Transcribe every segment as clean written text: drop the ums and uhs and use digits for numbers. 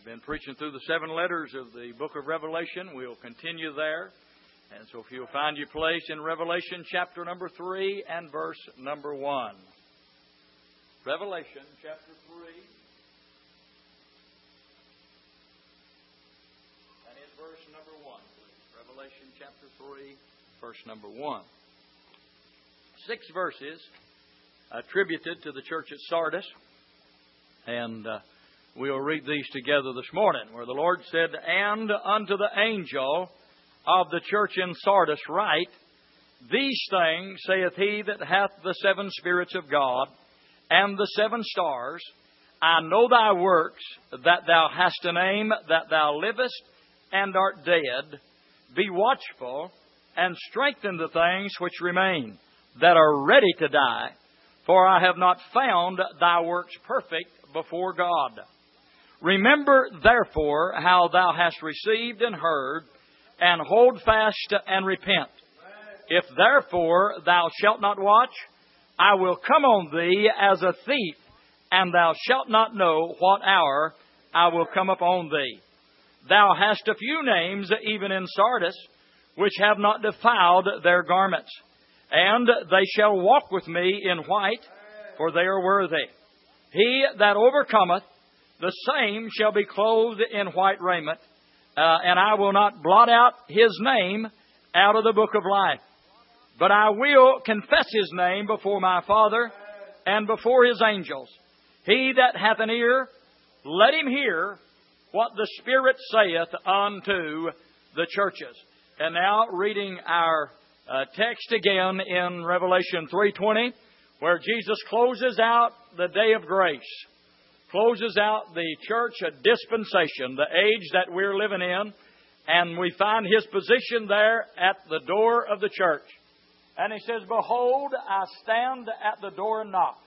Been preaching through the 7 letters of the book of Revelation. We'll continue there. And so if you'll find your place in Revelation chapter number 3 and verse number 1. Revelation chapter 3 and in verse number 1, please. Revelation chapter 3, verse number 1. 6 verses attributed to the church at Sardis. And we'll read these together this morning, where the Lord said, "And unto the angel of the church in Sardis write, These things saith he that hath the 7 spirits of God, and the 7 stars. I know thy works, that thou hast a name, that thou livest, and art dead. Be watchful, and strengthen the things which remain, that are ready to die. For I have not found thy works perfect before God. Remember, therefore, how thou hast received and heard, and hold fast and repent. If therefore thou shalt not watch, I will come on thee as a thief, and thou shalt not know what hour I will come upon thee. Thou hast a few names, even in Sardis, which have not defiled their garments, and they shall walk with me in white, for they are worthy. He that overcometh, the same shall be clothed in white raiment, and I will not blot out his name out of the book of life. But I will confess his name before my Father and before his angels. He that hath an ear, let him hear what the Spirit saith unto the churches." And now reading our text again in Revelation 3:20, where Jesus closes out the day of grace. Closes out the church dispensation, the age that we're living in, and we find His position there at the door of the church. And He says, "Behold, I stand at the door and knock.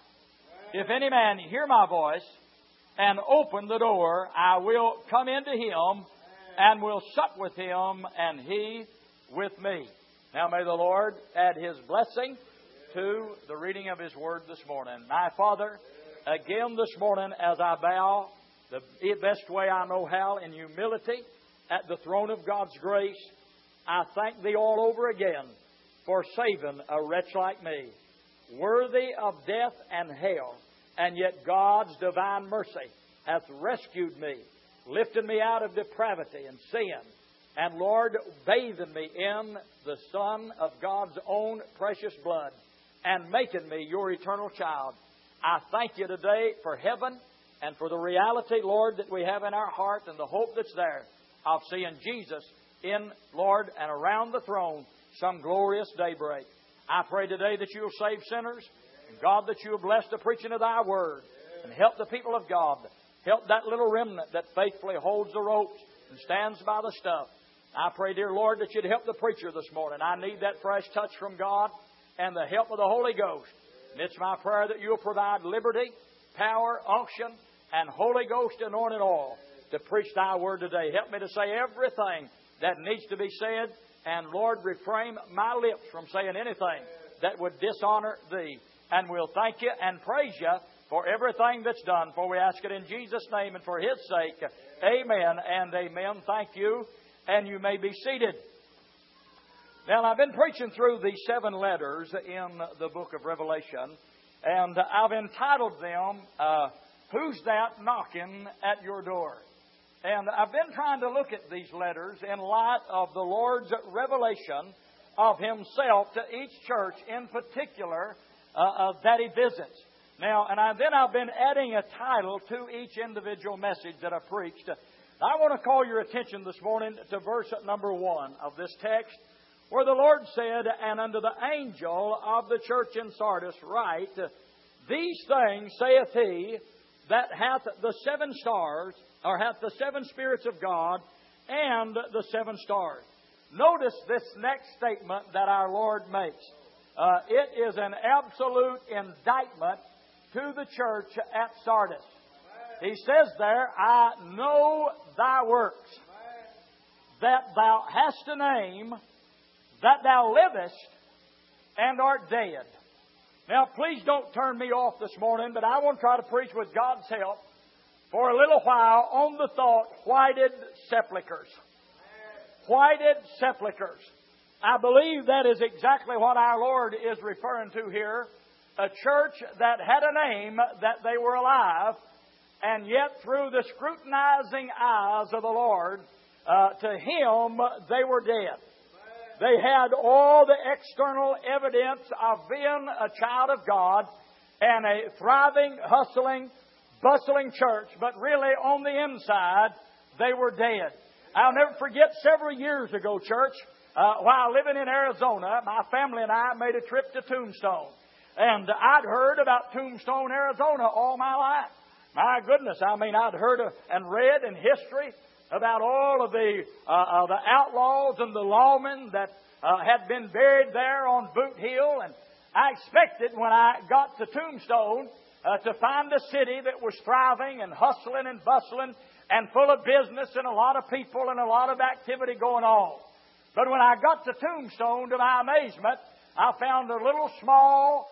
If any man hear my voice and open the door, I will come into him and will sup with him and he with me." Now may the Lord add His blessing to the reading of His Word this morning. My Father, again this morning, as I bow the best way I know how in humility at the throne of God's grace, I thank Thee all over again for saving a wretch like me, worthy of death and hell, and yet God's divine mercy hath rescued me, lifted me out of depravity and sin, and Lord, bathing me in the Son of God's own precious blood, and making me Your eternal child. I thank You today for heaven and for the reality, Lord, that we have in our heart and the hope that's there of seeing Jesus in, Lord, and around the throne some glorious daybreak. I pray today that You'll save sinners, and God, that You'll bless the preaching of Thy Word and help the people of God. Help that little remnant that faithfully holds the ropes and stands by the stuff. I pray, dear Lord, that You'd help the preacher this morning. I need that fresh touch from God and the help of the Holy Ghost. And it's my prayer that You'll provide liberty, power, unction, and Holy Ghost anointed oil to preach Thy Word today. Help me to say everything that needs to be said, and Lord, refrain my lips from saying anything that would dishonor Thee. And we'll thank You and praise You for everything that's done, for we ask it in Jesus' name and for His sake. Amen and amen. Thank you, and you may be seated. Now, I've been preaching through the 7 letters in the book of Revelation, and I've entitled them, "Who's That Knocking at Your Door?" And I've been trying to look at these letters in light of the Lord's revelation of Himself to each church in particular that He visits. Now, then I've been adding a title to each individual message that I preached. I want to call your attention this morning to verse number 1 of this text, where the Lord said, "And unto the angel of the church in Sardis write, These things saith he that hath the 7 stars, or hath the 7 spirits of God, and the 7 stars." Notice this next statement that our Lord makes. It is an absolute indictment to the church at Sardis. He says there, "I know thy works, that thou hast a name, that thou livest, and art dead." Now, please don't turn me off this morning, but I want to try to preach with God's help for a little while on the thought, whited sepulchres. Whited sepulchres. I believe that is exactly what our Lord is referring to here. A church that had a name that they were alive, and yet through the scrutinizing eyes of the Lord, to Him they were dead. They had all the external evidence of being a child of God and a thriving, hustling, bustling church, but really on the inside, they were dead. I'll never forget several years ago, church, while living in Arizona, my family and I made a trip to Tombstone. And I'd heard about Tombstone, Arizona all my life. My goodness, I'd heard and read in history about all of the outlaws and the lawmen that had been buried there on Boot Hill. And I expected when I got to Tombstone to find a city that was thriving and hustling and bustling and full of business and a lot of people and a lot of activity going on. But when I got to Tombstone, to my amazement, I found a little small,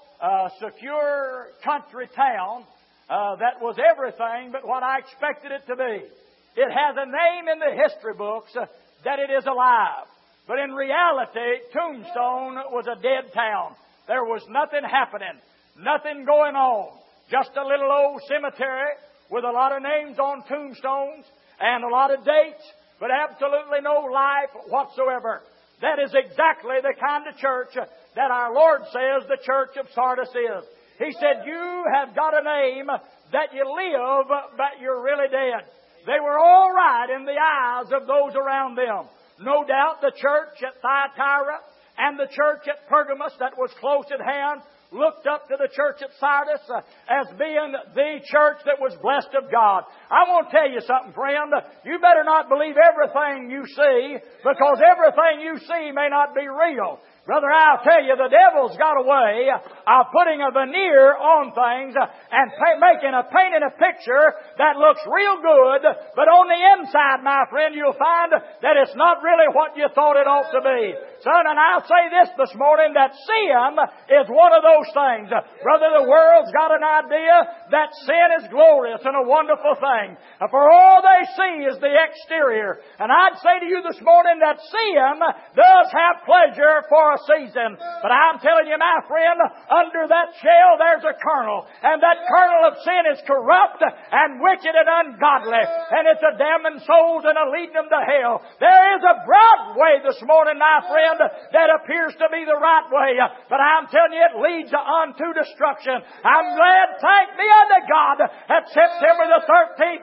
secure country town that was everything but what I expected it to be. It has a name in the history books that it is alive. But in reality, Tombstone was a dead town. There was nothing happening, nothing going on. Just a little old cemetery with a lot of names on tombstones and a lot of dates, but absolutely no life whatsoever. That is exactly the kind of church that our Lord says the church of Sardis is. He said, you have got a name that you live, but you're really dead. They were all right in the eyes of those around them. No doubt the church at Thyatira and the church at Pergamos that was close at hand looked up to the church at Sardis as being the church that was blessed of God. I want to tell you something, friend. You better not believe everything you see, because everything you see may not be real. Brother, I'll tell you, the devil's got a way of putting a veneer on things and painting a picture that looks real good, but on the inside, my friend, you'll find that it's not really what you thought it ought to be. Son, and I'll say this morning, that sin is one of those things. Brother, the world's got an idea that sin is glorious and a wonderful thing. For all they see is the exterior. And I'd say to you this morning that sin does have pleasure for a season. But I'm telling you, my friend, under that shell there's a kernel. And that kernel of sin is corrupt and wicked and ungodly. And it's a damning souls and a leading them to hell. There is a broad way this morning, my friend, that appears to be the right way. But I'm telling you, it leads unto destruction. I'm glad, thank be unto God, that September the 13th,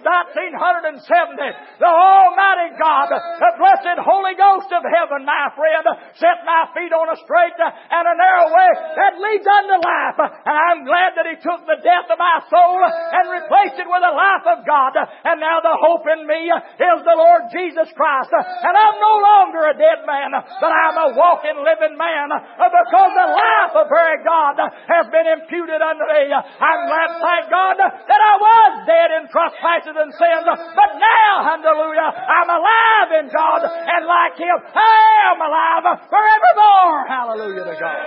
1970, the Almighty God, the blessed Holy Ghost of heaven, my friend, set my feet on a straight and a narrow way that leads unto life. And I'm glad that He took the death of my soul and replaced it with the life of God. And now the hope in me is the Lord Jesus Christ. And I'm no longer a dead man, but I'm a walking, living man, because the life of very God has been imputed unto me. I'm glad, thank God, that I was dead in trespasses and sins, but now, hallelujah, I'm alive in God, and like Him, I am alive forevermore. Hallelujah to God.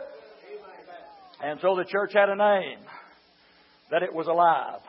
And so the church had a name, that it was alive.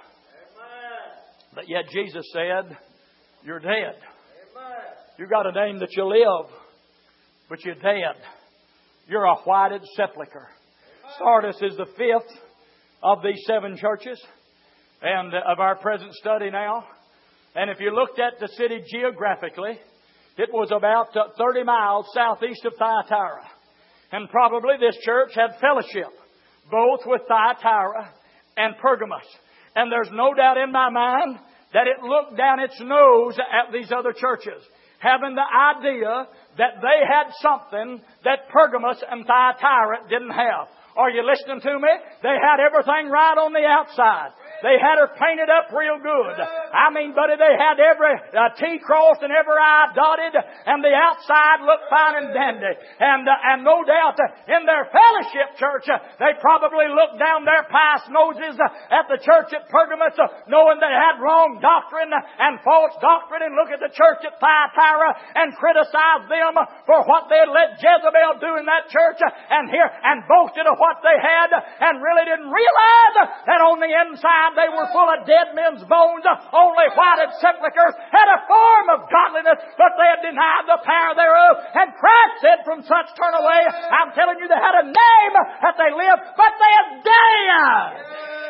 But yet Jesus said, you're dead. You got a name that you live, but you're dead. You're a whited sepulchre. Sardis is the fifth of these seven churches and of our present study now. And if you looked at the city geographically, it was about 30 miles southeast of Thyatira. And probably this church had fellowship both with Thyatira and Pergamos. And there's no doubt in my mind that it looked down its nose at these other churches, having the idea that they had something that Pergamos and Thyatira didn't have. Are you listening to me? They had everything right on the outside. They had her painted up real good. I mean, buddy, they had every T crossed and every I dotted, and the outside looked fine and dandy. And no doubt in their fellowship church, they probably looked down their pious noses at the church at Pergamos, knowing they had wrong doctrine and false doctrine, and look at the church at Thyatira and criticize them for what they had let Jezebel do in that church, and boasted of what they had, and really didn't realize that on the inside they were full of dead men's bones. Only whited sepulchres had a form of godliness, but they had denied the power thereof. And Christ said, "From such turn away." I'm telling you, they had a name that they lived, but they are dead.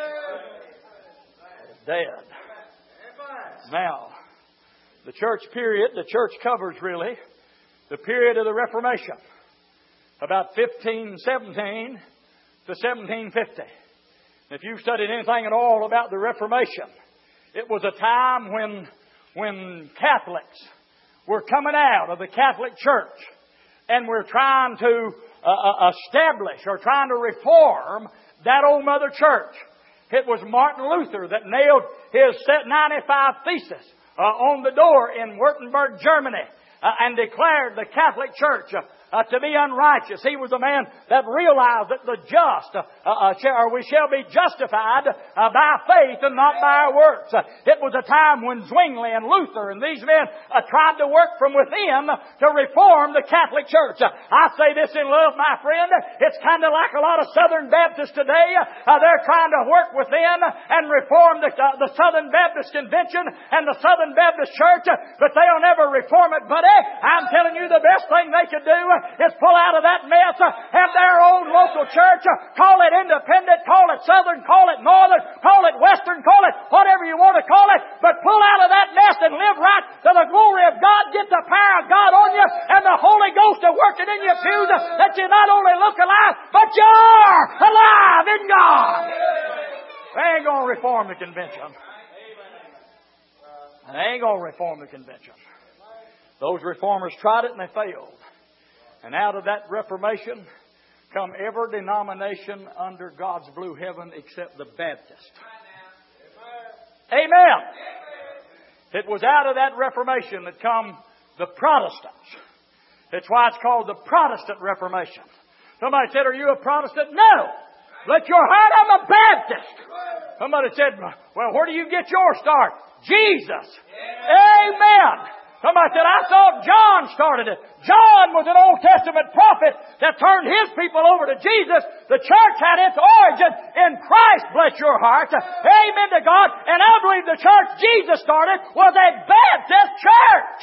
Dead. Now, the church period, the church covers really the period of the Reformation, about 1517 to 1750. If you've studied anything at all about the Reformation, it was a time when Catholics were coming out of the Catholic Church and were trying to establish or trying to reform that old Mother Church. It was Martin Luther that nailed his 95 Thesis on the door in Württemberg, Germany, and declared the Catholic Church to be unrighteous. He was a man that realized that the just, we shall be justified by faith and not by our works. It was a time when Zwingli and Luther and these men tried to work from within to reform the Catholic Church. I say this in love, my friend. It's kind of like a lot of Southern Baptists today. They're trying to work within and reform the Southern Baptist Convention and the Southern Baptist Church, but they'll never reform it, buddy. I'm telling you, the best thing they could do is pull out of that mess, have their own local church, call it independent, call it Southern, call it Northern, call it Western, call it whatever you want to call it, but pull out of that mess and live right to the glory of God. Get the power of God on you and the Holy Ghost to working in your pews, that you not only look alive, but you are alive in God. They ain't going to reform the convention. They ain't going to reform the convention. Those reformers tried it and they failed. And out of that Reformation come every denomination under God's blue heaven except the Baptist. Amen. It was out of that Reformation that come the Protestants. That's why it's called the Protestant Reformation. Somebody said, "Are you a Protestant?" No. Let your heart, I'm a Baptist. Somebody said, "Well, where do you get your start?" Jesus. Amen. Somebody said, "I thought John started it." John was an Old Testament prophet that turned his people over to Jesus. The church had its origin in Christ, bless your heart. Amen to God. And I believe the church Jesus started was a Baptist church.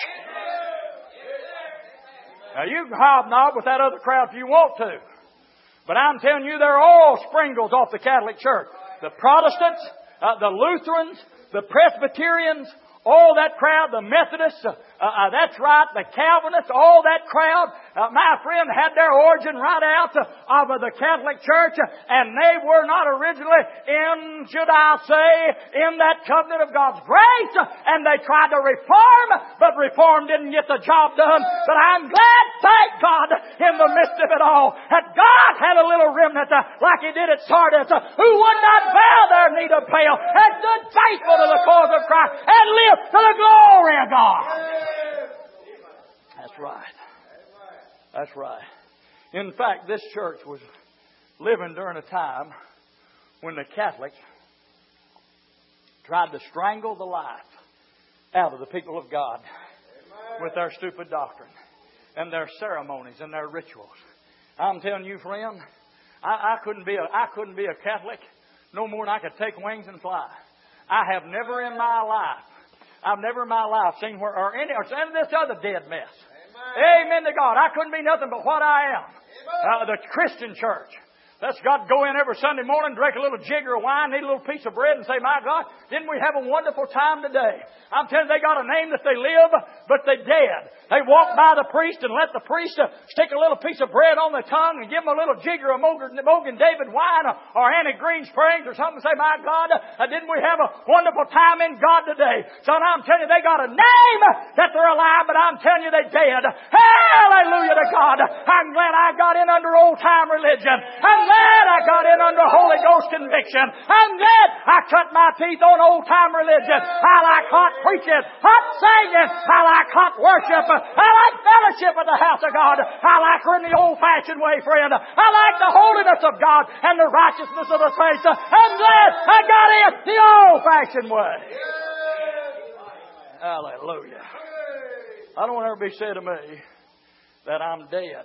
Now you can hobnob with that other crowd if you want to. But I'm telling you, they're all sprinkles off the Catholic Church. The Protestants, the Lutherans, the Presbyterians, all that crowd, the Methodists, that's right, the Calvinists, all that crowd, my friend, had their origin right out of the Catholic Church, and they were not originally in, should I say, in that covenant of God's grace, and they tried to reform, but reform didn't get the job done. But I'm glad, thank God, in the midst of it all, that God had a little remnant, like He did at Sardis, who would not bow their knee to Baal, and stood faithful to the cause of Christ, and lived to the glory of God. That's right. That's right. In fact, this church was living during a time when the Catholics tried to strangle the life out of the people of God with their stupid doctrine and their ceremonies and their rituals. I'm telling you, friend, I couldn't be a Catholic no more than I could take wings and fly. I have never in my life seen or any of this other dead mess. Amen to God. I couldn't be nothing but what I am. The Christian church. Let's God go in every Sunday morning, drink a little jigger of wine, eat a little piece of bread, and say, "My God, didn't we have a wonderful time today?" I'm telling you, they got a name that they live, but they're dead. They walk by the priest and let the priest stick a little piece of bread on the tongue and give them a little jigger of Mogan David wine or Annie Green Springs or something and say, my God, didn't we have a wonderful time in God today? Son, I'm telling you, they got a name that they're alive, but I'm telling you they're dead. Hallelujah to God. I'm glad I got in under old-time religion. I'm glad I got in under Holy Ghost conviction. I'm glad I cut my teeth on old-time religion. I like hot preaching, hot singing. I like hot worship. I like fellowship at the house of God. I like her in the old-fashioned way, friend. I like the holiness of God and the righteousness of the saints. I'm glad I got in the old-fashioned way. Hallelujah. I don't want to ever be said to me that I'm dead.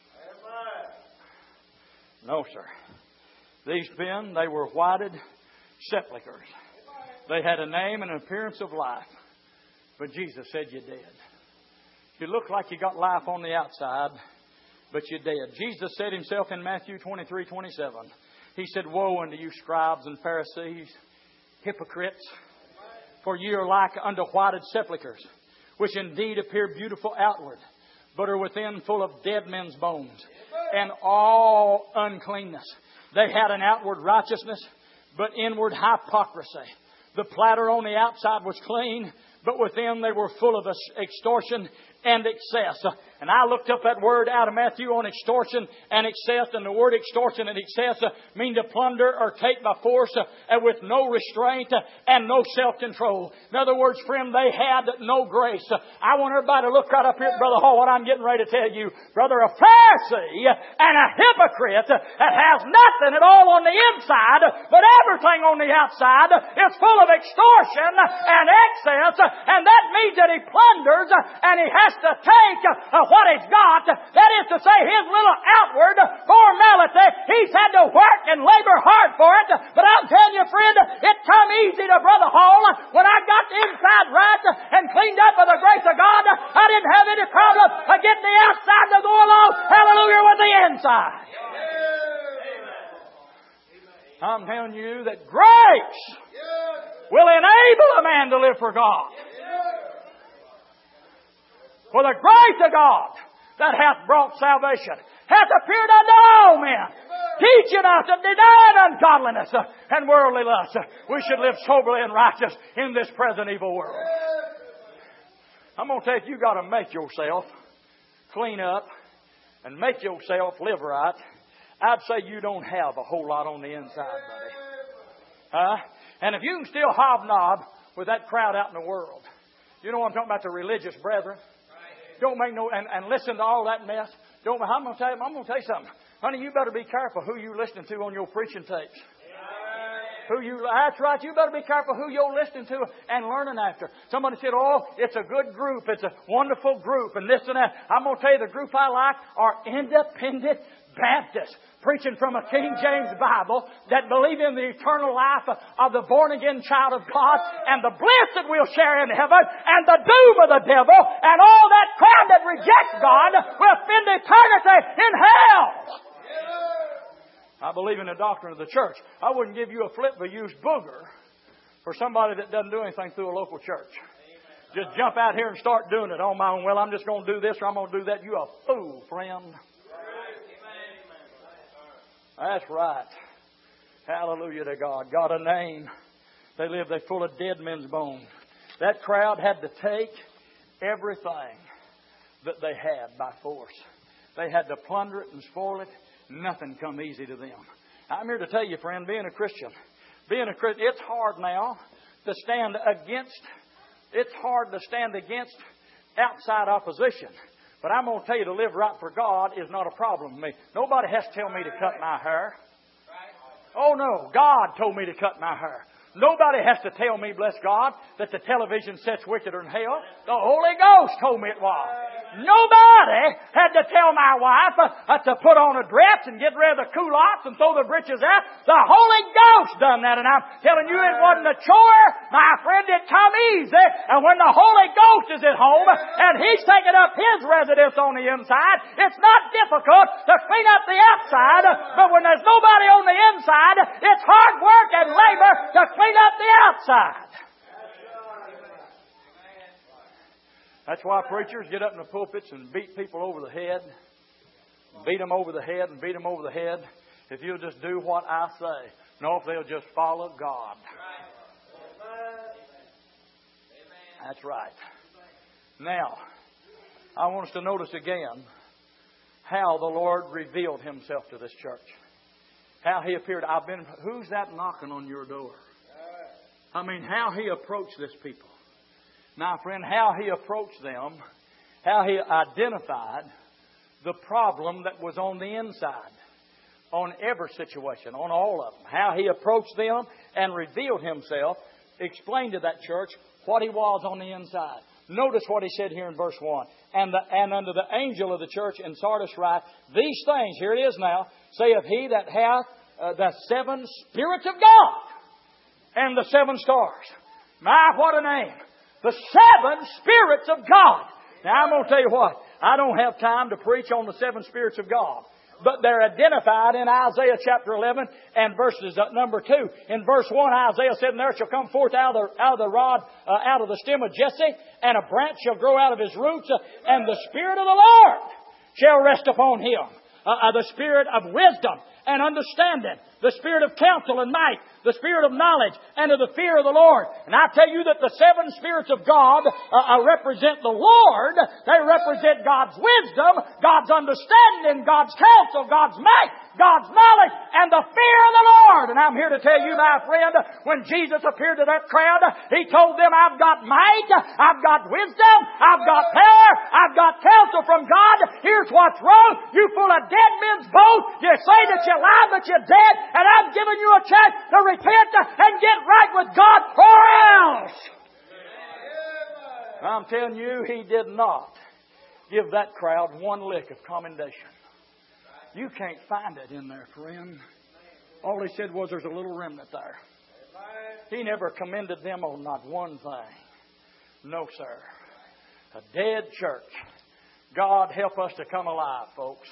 No, sir. These men, they were whited sepulchres. They had a name and an appearance of life. But Jesus said you're dead. You look like you got life on the outside, but you're dead. Jesus said himself in Matthew 23:27. He said, woe unto you, scribes and Pharisees, hypocrites, for ye are like unto whited sepulchres, which indeed appear beautiful outward, but are within full of dead men's bones, and all uncleanness. They had an outward righteousness, but inward hypocrisy. The platter on the outside was clean, but within they were full of extortion and excess. And I looked up that word out of Matthew on extortion and excess. And the word extortion and excess mean to plunder or take by force and with no restraint and no self-control. In other words, friend, they had no grace. I want everybody to look right up here at Brother Hall, what I'm getting ready to tell you. Brother, a Pharisee and a hypocrite that has nothing at all on the inside, but everything on the outside is full of extortion and excess. And that means that he plunders and he has to take what he's got. That is to say, his little outward formality, he's had to work and labor hard for it. But I'm telling you, friend, it come easy to Brother Hall. When I got the inside right and cleaned up by the grace of God, I didn't have any problem getting the outside to go along, hallelujah, with the inside. I'm telling you that grace will enable a man to live for God. For the grace of God that hath brought salvation hath appeared unto all men, teaching us to deny ungodliness and worldly lust. We should live soberly and righteous in this present evil world. I'm going to tell you, you got to make yourself clean up and make yourself live right. I'd say you don't have a whole lot on the inside, buddy. And if you can still hobnob with that crowd out in the world, you know what I'm talking about, the religious brethren. Don't make no, and listen to all that mess. I'm going to tell you something. Honey, you better be careful who you listening to on your preaching tapes. That's right. You better be careful who you're listening to and learning after. Somebody said, oh, it's a good group. It's a wonderful group and this and that. I'm going to tell you, the group I like are independent Baptists, preaching from a King James Bible that believe in the eternal life of the born-again child of God and the bliss that we'll share in heaven and the doom of the devil and all that crowd that rejects God will spend eternity in hell. I believe in the doctrine of the church. I wouldn't give you a flip-by-use booger for somebody that doesn't do anything through a local church. Just jump out here and start doing it on my own. Well, I'm just going to do this or I'm going to do that. You're a fool, friend. That's right. Hallelujah to God. Got a name. They live, they're full of dead men's bones. That crowd had to take everything that they had by force. They had to plunder it and spoil it. Nothing come easy to them. I'm here to tell you, friend, being a Christian, it's hard now to stand against, outside opposition. But I'm going to tell you, to live right for God is not a problem to me. Nobody has to tell me to cut my hair. Oh no, God told me to cut my hair. Nobody has to tell me, bless God, that the television set's wickeder than hell. The Holy Ghost told me it was. Nobody had to tell my wife to put on a dress and get rid of the culottes and throw the breeches out. The Holy Ghost done that, and I'm telling you, it wasn't a chore. My friend, it come easy. And when the Holy Ghost is at home and He's taking up His residence on the inside, it's not difficult to clean up the outside. But when there's nobody on the inside, it's hard work and labor to clean up the outside. That's why preachers get up in the pulpits and beat people over the head. Beat them over the head and beat them over the head. If you'll just do what I say. No, if they'll just follow God. That's right. Now, I want us to notice again how the Lord revealed Himself to this church. How He appeared. Who's that knocking on your door? I mean, how He approached this people. Now, friend, how He approached them, how He identified the problem that was on the inside, on every situation, on all of them. How He approached them and revealed Himself, explained to that church what He was on the inside. Notice what He said here in verse 1. And unto the angel of the church in Sardis write, these things, here it is now, saith He that hath the 7 spirits of God and the 7 stars. My, what a name. The 7 spirits of God. Now, I'm going to tell you what. I don't have time to preach on the 7 spirits of God. But they're identified in Isaiah chapter 11 and verses number 2. In verse 1, Isaiah said, and there shall come forth out of the stem of Jesse, and a branch shall grow out of his roots, and the Spirit of the Lord shall rest upon him. The Spirit of wisdom and understanding, the Spirit of counsel and might, the Spirit of knowledge and of the fear of the Lord. And I tell you that the 7 spirits of God represent the Lord. They represent God's wisdom, God's understanding, God's counsel, God's might, God's knowledge, and the fear of the Lord. And I'm here to tell you, my friend, when Jesus appeared to that crowd, He told them, I've got might, I've got wisdom, I've got power, I've got counsel from God. Here's what's wrong. You full of dead men's bones. You say that you're alive, but you're dead, and I'm giving you a chance to repent and get right with God, or else. I'm telling you, He did not give that crowd one lick of commendation. You can't find it in there, friend. All He said was there's a little remnant there. He never commended them on not one thing. No, sir. A dead church. God help us to come alive, folks.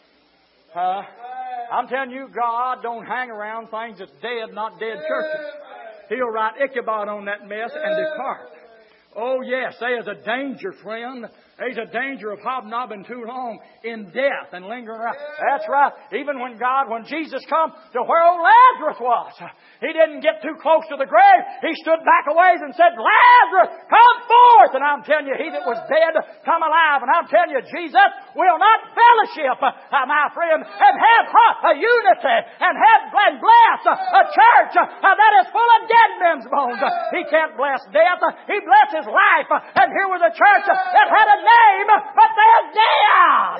I'm telling you, God don't hang around things that's dead, not dead churches. He'll write Ichabod on that mess and depart. Oh, yes, there's a danger, friend. There's a danger of hobnobbing too long in death and lingering around. That's right. Even when Jesus come to where old Lazarus was, He didn't get too close to the grave. He stood back a ways and said, Lazarus, come forth. And I'm telling you, he that was dead come alive. And I'm telling you, Jesus will not fellowship, my friend, and have a unity and bless a church that is full of dead men's bones. He can't bless death. He blesses life. And here was a church that had a name, but they're dead.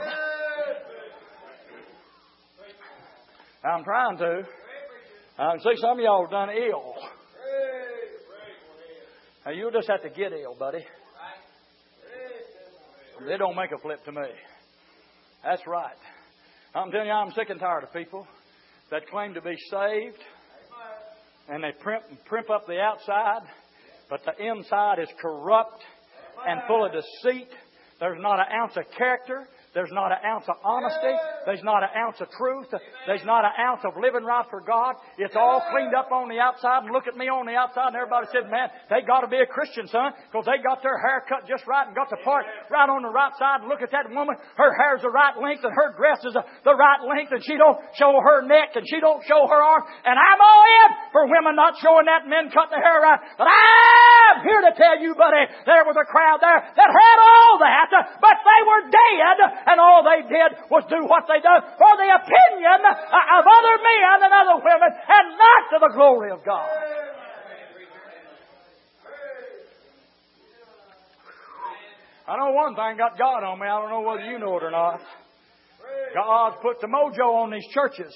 I'm trying to. I see some of y'all done ill. Now, you'll just have to get ill, buddy. They don't make a flip to me. That's right. I'm telling you, I'm sick and tired of people that claim to be saved, and they primp up the outside, but the inside is corrupt and full of deceit. There's not an ounce of character. There's not an ounce of honesty. There's not an ounce of truth. There's not an ounce of living right for God. It's all cleaned up on the outside. And look at me on the outside. And everybody said, man, they got to be a Christian, son, because they got their hair cut just right and got the part right on the right side. And look at that woman. Her hair's the right length and her dress is the right length. And she don't show her neck and she don't show her arm. And I'm all in for women not showing that, men cutting their hair right. But I'm here to tell you, buddy, there was a crowd there that had all that, but they were dead. And all they did was do what they done for the opinion of other men and other women and not to the glory of God. I know one thing got God on me. I don't know whether you know it or not. God's put the mojo on these churches.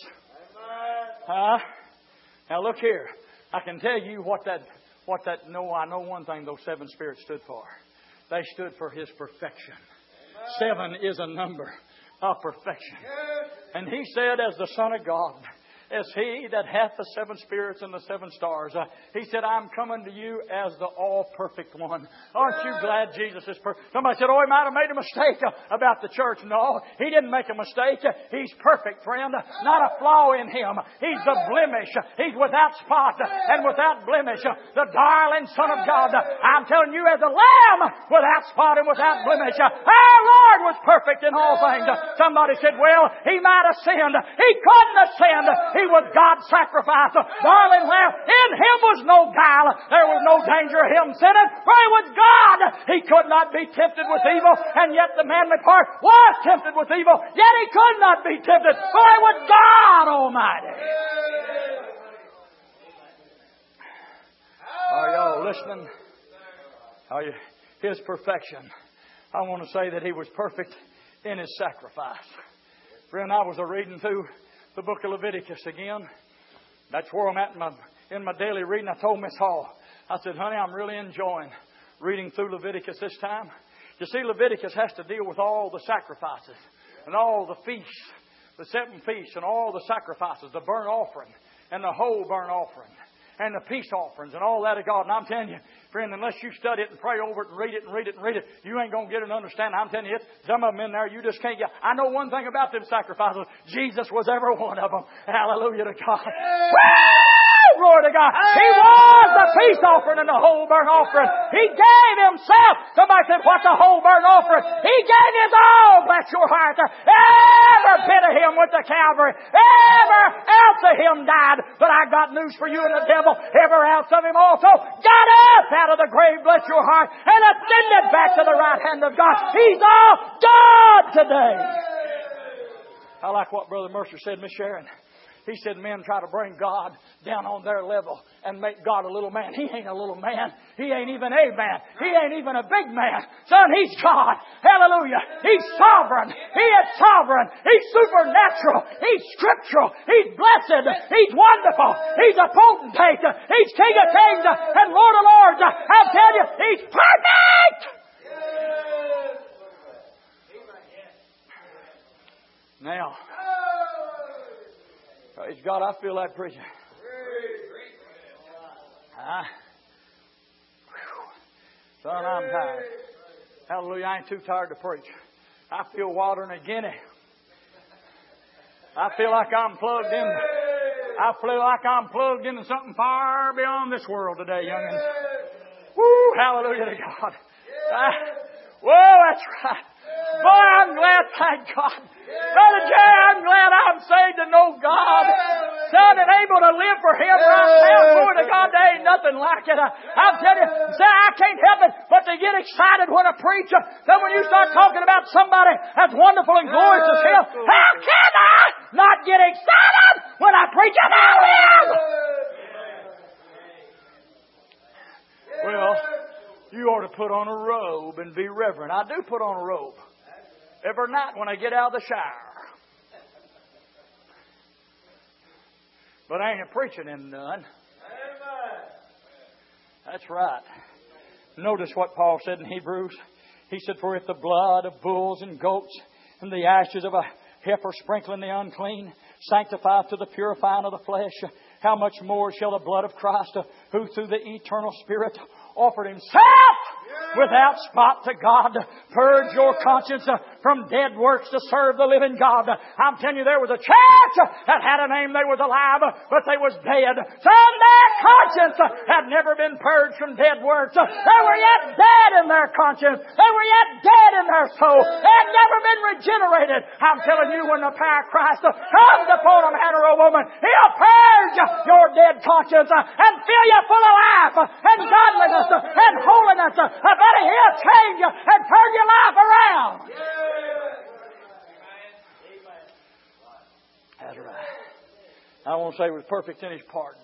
Now look here. I can tell you I know one thing those 7 spirits stood for. They stood for His perfection. 7 is a number of perfection. And He said, as the Son of God, as He that hath the 7 spirits and the 7 stars. He said, I'm coming to you as the all-perfect one. Aren't you glad Jesus is perfect? Somebody said, oh, he might have made a mistake about the church. No, He didn't make a mistake. He's perfect, friend. Not a flaw in Him. He's the blemish. He's without spot and without blemish. The darling Son of God. I'm telling you, as a lamb without spot and without blemish, our Lord was perfect in all things. Somebody said, well, He might have sinned. He couldn't have sinned. He was God's sacrifice. Darling lamb, in Him was no guile. There was no danger of Him sinning, for He was God. He could not be tempted with evil, and yet the manly part was tempted with evil, yet He could not be tempted, for He was God Almighty. Are y'all listening? Are you? His perfection. I want to say that He was perfect in His sacrifice. Friend, I was reading through the book of Leviticus again. That's where I'm at in my daily reading. I told Miss Hall, I said, honey, I'm really enjoying reading through Leviticus this time. You see, Leviticus has to deal with all the sacrifices and all the feasts, the 7 feasts and all the sacrifices, the burnt offering and the whole burnt offering and the peace offerings and all that of God. And I'm telling you, friend, unless you study it and pray over it and read it and read it and read it, you ain't going to get it and understand. I'm telling you, some of them in there, you just can't get. I know one thing about them sacrifices. Jesus was every one of them. Hallelujah to God. Glory to God. He was the peace offering and the whole burnt offering. He gave Himself. Somebody said, what's a whole burnt offering? He gave His all, bless your heart. Every bit of Him went to Calvary. Every ounce of Him died. But I got news for you and the devil. Every ounce of Him also got up out of the grave, bless your heart, and ascended back to the right hand of God. He's all God today. I like what Brother Mercer said, Miss Sharon. He said men try to bring God down on their level and make God a little man. He ain't a little man. He ain't even a man. He ain't even a big man. Son, He's God. Hallelujah. He's sovereign. He is sovereign. He's supernatural. He's scriptural. He's blessed. He's wonderful. He's a potentate. He's King of kings and Lord of lords. I'll tell you, He's perfect. Now, praise God, I feel like preaching. Son, I'm tired. Hallelujah, I ain't too tired to preach. I feel water in a guinea. I feel like I'm plugged in. I feel like I'm plugged into something far beyond this world today, young'uns. Woo, hallelujah to God. Whoa, that's right. Boy, I'm glad, thank God. Brother Jay, I'm glad I'm saved to know God. Son, and able to live for Him right now. Glory to God, there ain't nothing like it. I'll tell you, say, I can't help it but to get excited when I preach. Then when you start talking about somebody as wonderful and glorious as Him, how can I not get excited when I preach about Him? Well, you ought to put on a robe and be reverent. I do put on a robe every night when I get out of the shower. But I ain't preaching in none. That's right. Notice what Paul said in Hebrews. He said, for if the blood of bulls and goats and the ashes of a heifer sprinkling the unclean sanctifieth to the purifying of the flesh, how much more shall the blood of Christ, who through the eternal Spirit offered Himself without spot to God, purge your conscience from dead works to serve the living God. I'm telling you, there was a church that had a name. They was alive, but they was dead. Some their conscience had never been purged from dead works. They were yet dead in their conscience. They were yet dead in their soul. They had never been regenerated. I'm telling you, when the power of Christ comes upon a man or a woman, He'll purge your dead conscience and fill you full of life and godliness and holiness. I bet He'll change you and turn your life around. That's right. I won't say He was perfect in His pardon.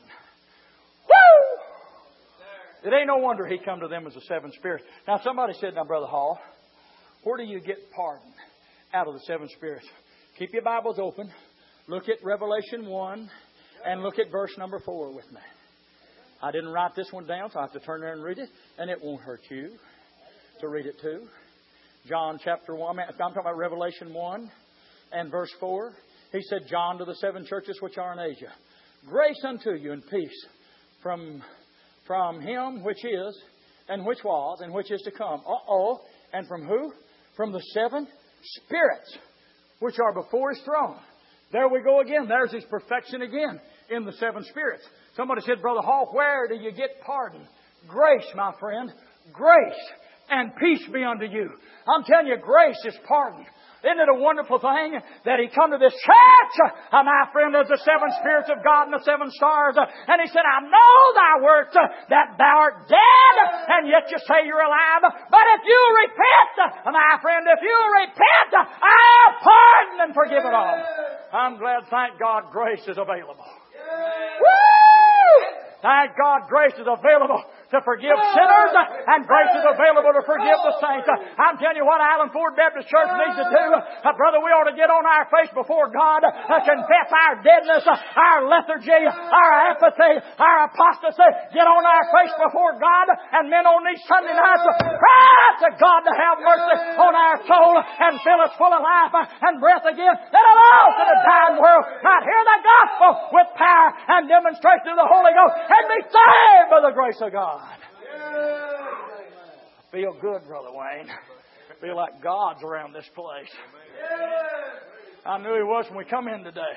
Woo! It ain't no wonder He come to them as the 7 spirits. Now somebody said, now Brother Hall, where do you get pardon out of the 7 spirits? Keep your Bibles open. Look at Revelation 1 and look at verse number 4 with me. I didn't write this one down, so I have to turn there and read it. And it won't hurt you to read it too. John chapter 1. I'm talking about Revelation 1 and verse 4. He said, John, to the 7 churches which are in Asia, grace unto you and peace from Him which is, and which was, and which is to come. And from who? From the 7 spirits which are before His throne. There we go again. There's His perfection again in the 7 spirits. Somebody said, Brother Hall, where do you get pardon? Grace, my friend. Grace and peace be unto you. I'm telling you, grace is pardon. Isn't it a wonderful thing that He come to this church, my friend, as the 7 spirits of God and the 7 stars, and He said, I know thy works, that thou art dead, and yet you say you're alive. But if you repent, my friend, if you repent, I'll pardon and forgive it all. I'm glad, thank God, grace is available. Woo! Thank God, grace is available to forgive sinners, and grace is available to forgive the saints. I'm telling you what Island Ford Baptist Church needs to do. Brother, we ought to get on our face before God, confess our deadness, our lethargy, our apathy, our apostasy. Get on our face before God, and men on these Sunday nights cry to God to have mercy on our soul and fill us full of life and breath again, that a lost and a dying world might hear the gospel with power and demonstration of the Holy Ghost and be saved by the grace of God. Feel good, Brother Wayne. Feel like God's around this place. I knew He was when we come in today.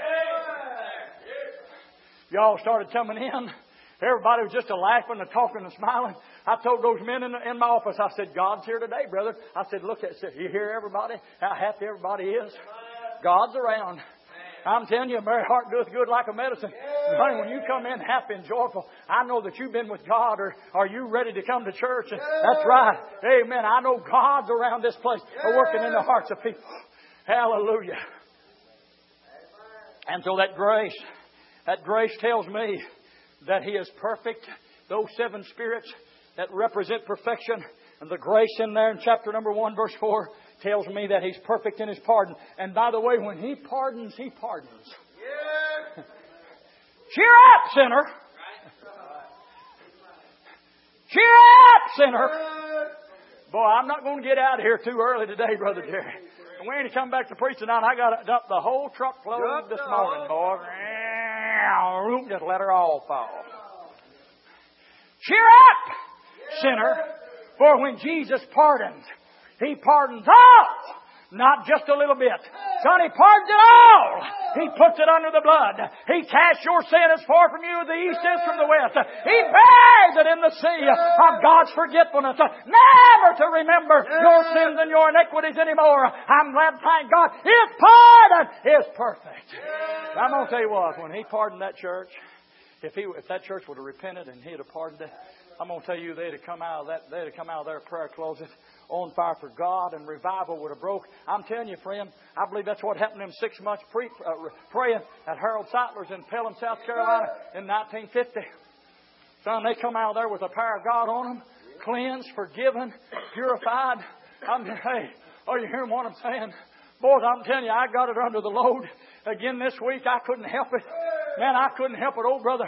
Y'all started coming in. Everybody was just laughing and talking and smiling. I told those men in my office, I said, God's here today, brother. I said, look at it. You hear everybody? How happy everybody is? God's around. I'm telling you, a merry heart doeth good like a medicine. Honey, when you come in happy and joyful, I know that you've been with God, or are you ready to come to church? And that's right. Amen. I know God's around this place, working in the hearts of people. Hallelujah. And so that grace tells me that He is perfect. Those 7 spirits that represent perfection, and the grace in there in chapter number 1, verse 4, tells me that He's perfect in His pardon. And by the way, when He pardons, He pardons. Yeah. Cheer up, sinner. Cheer up, sinner. Boy, I'm not going to get out of here too early today, Brother Jerry. And we ain't come back to preach tonight. I got to dump the whole truckload this morning, boy. Just let her all fall. Cheer up, sinner. For when Jesus pardons, He pardons all, not just a little bit. Son, He pardons it all. He puts it under the blood. He casts your sin as far from you as the east is from the west. He buries it in the sea of God's forgetfulness, never to remember your sins and your iniquities anymore. I'm glad, thank God, His pardon is perfect. I'm going to tell you what, when He pardoned that church, if that church would have repented and He'd have pardoned it, I'm going to tell you, they'd have come out of their prayer closet on fire for God, and revival would have broke. I'm telling you, friend, I believe that's what happened in 6 months praying at Harold Seitler's in Pelham, South Carolina in 1950. Son, they come out of there with the power of God on them, cleansed, forgiven, purified. Hey, are you hearing what I'm saying? Boys, I'm telling you, I got it under the load again this week. I couldn't help it. Man, I couldn't help it. Old brother,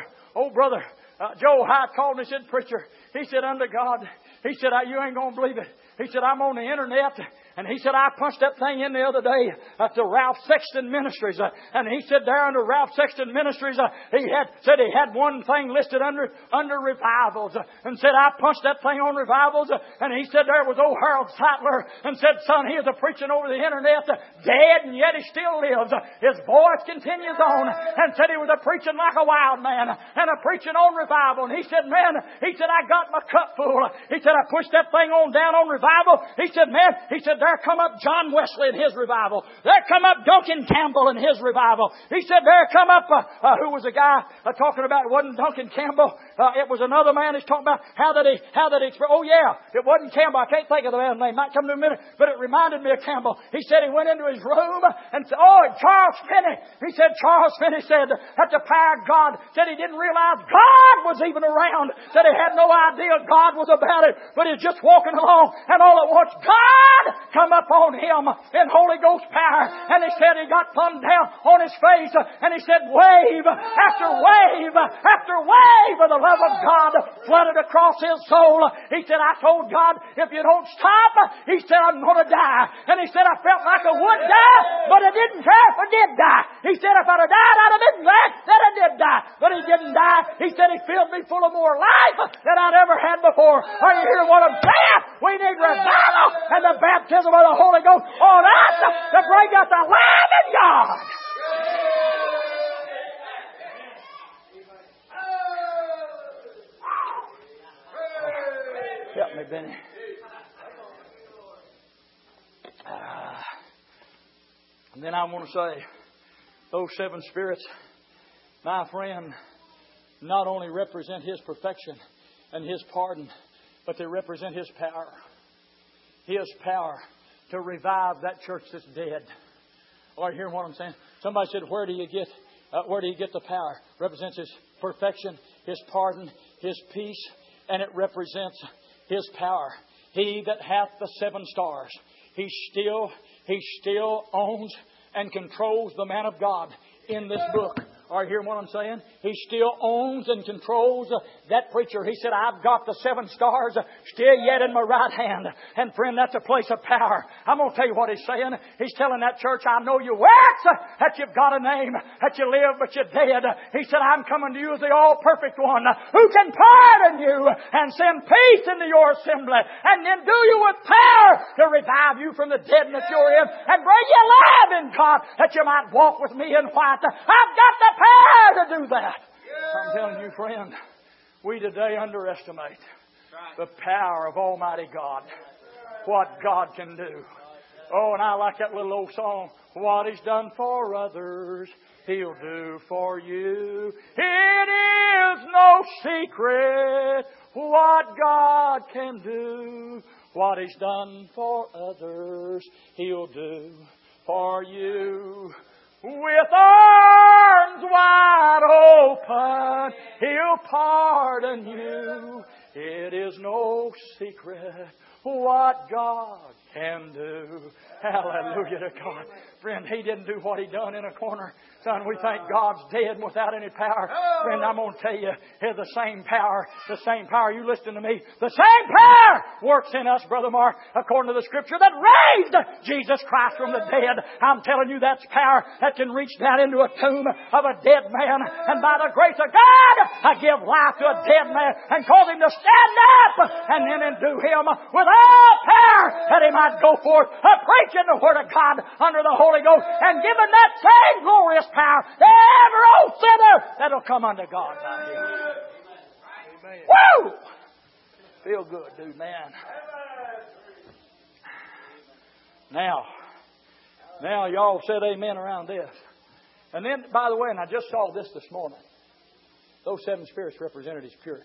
Joe Hyde called me and said, preacher, he said, under God, he said, you ain't going to believe it. He said, I'm on the internet, and he said, I punched that thing in the other day to Ralph Sexton Ministries. And he said, there under Ralph Sexton Ministries, he had one thing listed under revivals. And said, I punched that thing on revivals. And he said, there was old Harold Seitler, and said, son, he is preaching over the internet, dead, and yet he still lives. His voice continues on. And said he was preaching like a wild man, and preaching on revival. And he said, man, I got my cup full. He said, I pushed that thing on down on revival. He said, man, there come up John Wesley in his revival. There come up Duncan Campbell in his revival. He said, there come up, who was a guy talking about, it wasn't Duncan Campbell. It was another man he's talking about how that he, oh yeah, it wasn't Campbell. I can't think of the man's name. Might come to a minute, but it reminded me of Campbell. He said he went into his room and said, Charles Finney. He said, Charles Finney said that the power of God, said he didn't realize God was even around. Said he had no idea God was about it, but he's just walking along, and all at once, God come up on him in Holy Ghost power. And he said he got plumb down on his face. And he said wave after wave after wave of the love of God flooded across his soul. He said, I told God, if you don't stop, he said, I'm going to die. And he said, I felt like I would die, but I didn't care if I did die. He said, if I'd have died, I'd have been glad that I did die. But he didn't die. He said he filled me full of more life than I'd ever had before. Are you hearing what I'm saying? We need revival and the baptism of the Holy Ghost on us to bring us the life of God. Help me, Benny. And then I want to say, those seven spirits, my friend, not only represent His perfection and His pardon, but they represent His power. His power to revive that church that's dead. Are you hearing what I'm saying? Somebody said, where do you get the power? Represents His perfection, His pardon, His peace, and it represents His power. He that hath the seven stars, He still owns and controls the man of God in this book. Are you hearing what I'm saying? He still owns and controls that preacher. He said, I've got the seven stars still yet in my right hand. And friend, that's a place of power. I'm going to tell you what he's saying. He's telling that church, I know your works, that you've got a name, that you live but you're dead. He said, I'm coming to you as the all-perfect one who can pardon you and send peace into your assembly and then do you with power to revive you from the deadness you're in and bring you alive in God that you might walk with me in white. I've got the power to do that. I'm telling you, friend, we today underestimate the power of Almighty God. What God can do. Oh, and I like that little old song. What He's done for others, He'll do for you. It is no secret what God can do. What He's done for others, He'll do for you. With arms wide open, He'll pardon you. It is no secret what God can do. Hallelujah to God. Friend, He didn't do what He done in a corner. Son, we think God's dead without any power. Friend, I'm going to tell you, it's the same power. The same power. You listen to me. The same power works in us, Brother Mark, according to the Scripture, that raised Jesus Christ from the dead. I'm telling you, that's power that can reach down into a tomb of a dead man. And by the grace of God, I give life to a dead man and cause him to stand up and then endue him with all power that he might go forth preaching the Word of God under the Holy Ghost and giving that same glorious power to every old sinner that'll come unto God by Him. Amen. Woo! Feel good, dude, man. Now, y'all said amen around this. And then, by the way, and I just saw this morning. Those seven spirits represented His purity.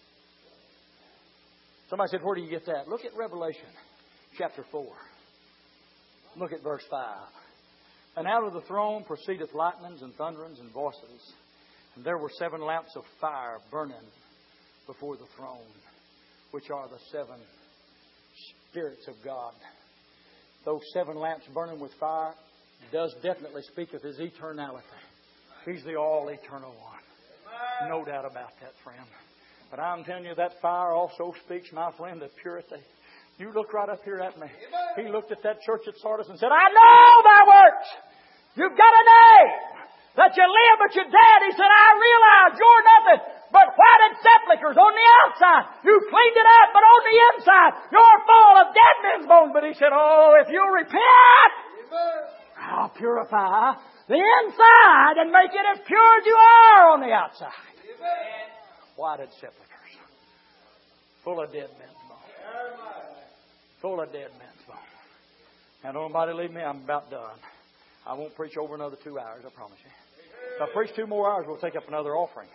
Somebody said, where do you get that? Look at Revelation chapter 4. Look at verse 5. And out of the throne proceedeth lightnings and thunderings and voices. And there were 7 lamps of fire burning before the throne, which are the 7 spirits of God. Those 7 lamps burning with fire does definitely speak of His eternality. He's the all-eternal one. No doubt about that, friend. But I'm telling you, that fire also speaks, my friend, of purity. You look right up here at me. He looked at that church at Sardis and said, I know thy works. You've got a name. That you live but you're dead. He said, I realize you're nothing but whited sepulchres on the outside. You cleaned it up, but on the inside, you're full of dead men's bones. But He said, oh, if you'll repent, I'll purify the inside and make it as pure as you are on the outside. Whited sepulchres. Full of dead men's bones. Full of dead men's bones. Now, don't nobody leave me. I'm about done. I won't preach over another 2 hours, I promise you. If I preach 2 more hours, we'll take up another offering.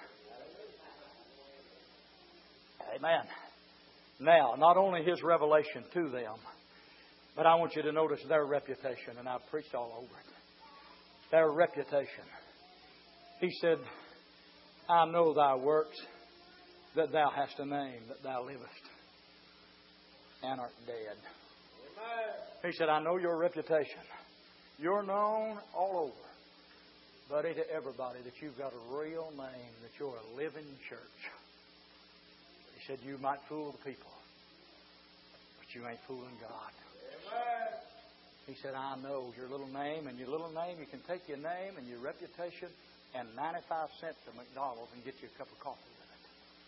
Amen. Now, not only His revelation to them, but I want you to notice their reputation, and I've preached all over it. Their reputation. He said, I know thy works, that thou hast a name, that thou livest, and art dead. He said, I know your reputation. You're known all over, buddy, to everybody that you've got a real name, that you're a living church. He said, you might fool the people, but you ain't fooling God. He said, I know your little name, and your little name, you can take your name and your reputation and 95 cents to McDonald's and get you a cup of coffee with it.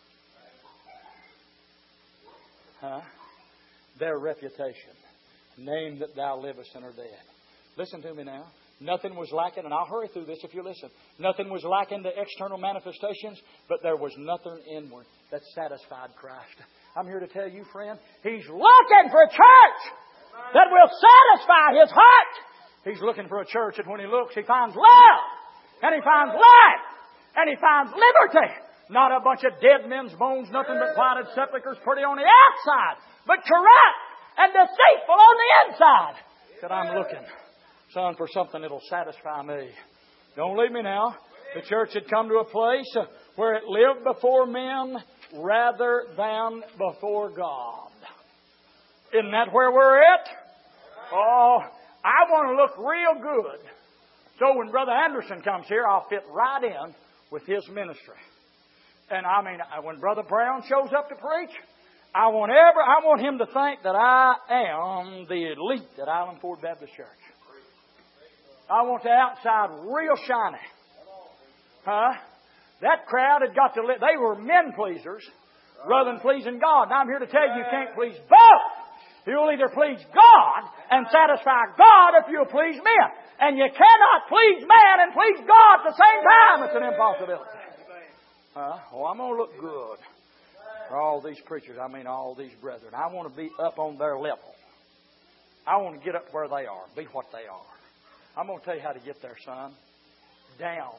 Huh? Their reputation. Name that thou livest and are dead. Listen to me now. Nothing was lacking, and I'll hurry through this if you listen. Nothing was lacking to external manifestations, but there was nothing inward that satisfied Christ. I'm here to tell you, friend, He's looking for a church that will satisfy His heart. He's looking for a church that when He looks, He finds love, and He finds life, and He finds liberty. Not a bunch of dead men's bones, nothing but whited sepulchres, pretty on the outside, but corrupt and deceitful on the inside. That I'm looking, son, for something that'll satisfy me. Don't leave me now. The church had come to a place where it lived before men rather than before God. Isn't that where we're at? Oh, I want to look real good. So when Brother Anderson comes here, I'll fit right in with his ministry. And I mean, when Brother Brown shows up to preach, I want him to think that I am the elite at Island Ford Baptist Church. I want the outside real shiny. Huh? That crowd had got to live. They were men pleasers rather than pleasing God. Now I'm here to tell you, you can't please both. You'll either please God and satisfy God if you'll please men. And you cannot please man and please God at the same time. It's an impossibility. Oh, I'm going to look good for all these preachers. I mean, all these brethren. I want to be up on their level. I want to get up where they are. Be what they are. I'm going to tell you how to get there, son. Down.